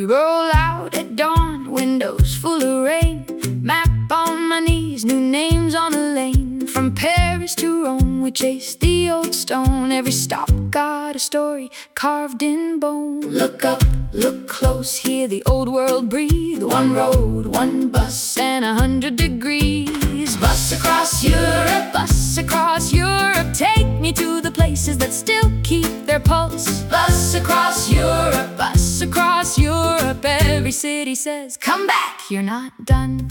roll out at dawn, windows full of rain, map on my knees, new names on a lane. From Paris to Rome, we chased the old stone. Every stop got a story carved in bone. Look up, look close, hear the old world breathe. One road, one bus, and 100 degrees. Bus across Europe, bus across Europe. Take me to the places that still keep their pulse. Bus across Europe, bus across Europe. Every city says, come back, you're not done.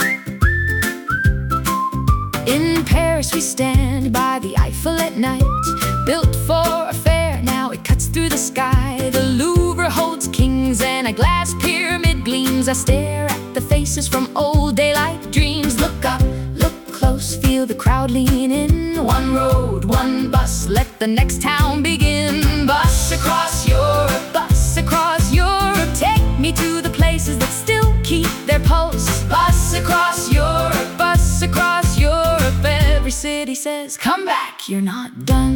In Paris we stand by the Eiffel at night, built for a fair, now it cuts through the sky. The Louvre holds kings and a glass pyramid gleams. I stare at the faces from old daylight dreams. Look up, look close, feel the crowd lean in. One road, one bus, let the next town begin. Bus across Europe, bus across Europe. Take me to the places that still keep their pulse. Bus across Europe, bus across Europe. Every city says, come back, you're not done.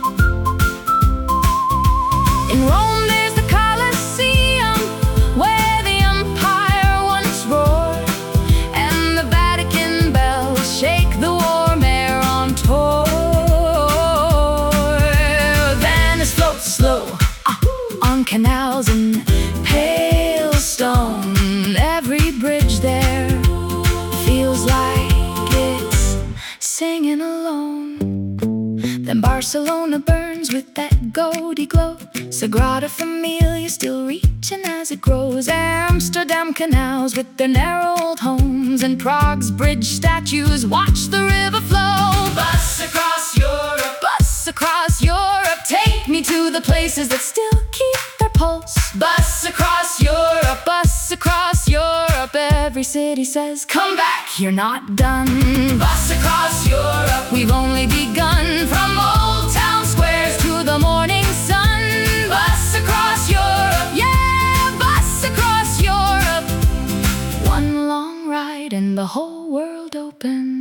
In Rome there's the Colosseum, where the empire once roared, and the Vatican bells shake the warm air on tour. Venice floats slow on canals and pale stone. Every bridge there feels like it's singing alone. Then Barcelona burns with that goldy glow. Sagrada Familia still reaching as it grows. Amsterdam canals with their narrow old homes, and Prague's bridge statues watch the river flow. Bus across Europe, bus across Europe. Take me to the places that still keep their pulse. Bus across Europe, bus across Europe. Every city says, come back, you're not done. Bus across Europe, we've only begun. From old town squares to the morning sun. Bus across Europe, yeah, bus across Europe. One long ride and the whole world open.